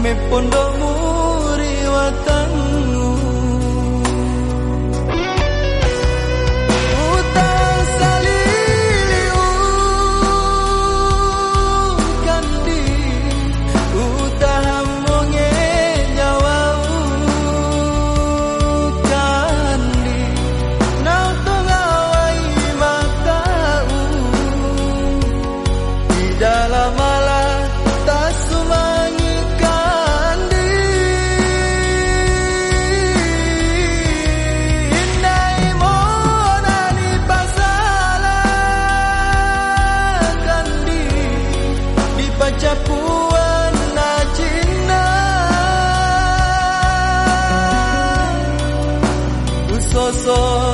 me pondok muri watanmu. Utang saliliu kandi utang monge nyawau kandi nau tongawai matau di dalam malah tak sumangi kandi indai monani pasala kandi di pacapuan na Cina usoso